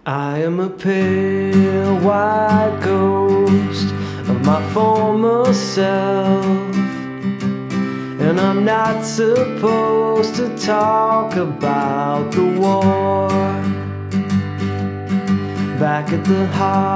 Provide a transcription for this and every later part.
I am a pale white ghost of my former self, and I'm not supposed to talk about the war. Back at the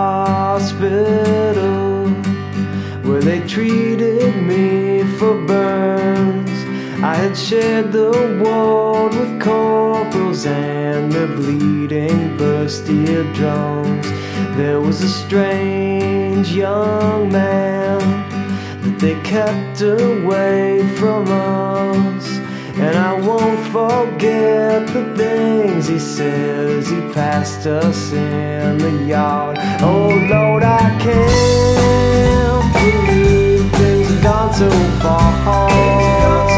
hospital where they treated me for burns, I had shared the ward with corporals and their bleeding burst eardrums. There was a strange young man that they kept away from us, and I won't forget the things he said as he passed us in the yard. Oh Lord, I can't believe things have gone so far.